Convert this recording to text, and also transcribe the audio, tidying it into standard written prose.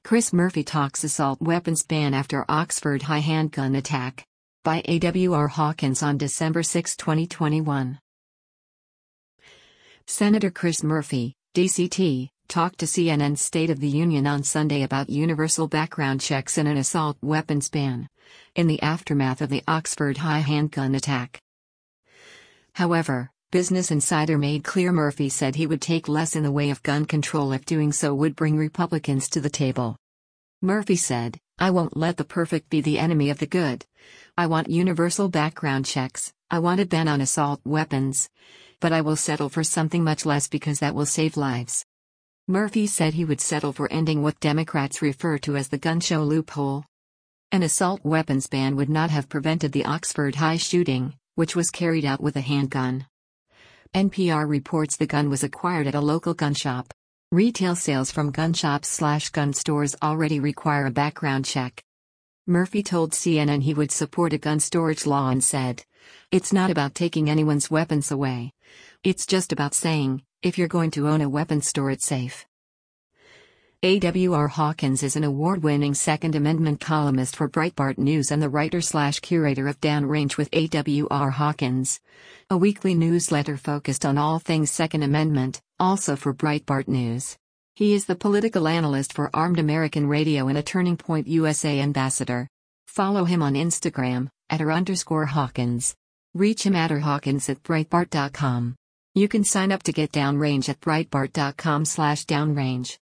Chris Murphy talks assault weapons ban after Oxford High handgun attack. By A.W.R. Hawkins on December 6, 2021. Senator Chris Murphy, DCT, talked to CNN's State of the Union on Sunday about universal background checks and an assault weapons ban, in the aftermath of the Oxford High handgun attack. However, Business Insider made clear Murphy said he would take less in the way of gun control if doing so would bring Republicans to the table. Murphy said, "I won't let the perfect be the enemy of the good. I want universal background checks, I want a ban on assault weapons. But I will settle for something much less because that will save lives." Murphy said he would settle for ending what Democrats refer to as the gun show loophole. An assault weapons ban would not have prevented the Oxford High shooting, which was carried out with a handgun. NPR reports the gun was acquired at a local gun shop. Retail sales from gun shops/gun stores already require a background check. Murphy told CNN he would support a gun storage law and said, "It's not about taking anyone's weapons away. It's just about saying, if you're going to own a weapon, store it safe." A.W.R. Hawkins is an award-winning Second Amendment columnist for Breitbart News and the writer/curator of Downrange with A.W.R. Hawkins, a weekly newsletter focused on all things Second Amendment, also for Breitbart News. He is the political analyst for Armed American Radio and a Turning Point USA ambassador. Follow him on Instagram, @r_Hawkins. Reach him @Hawkins@Breitbart.com. You can sign up to get Downrange at Breitbart.com/Downrange.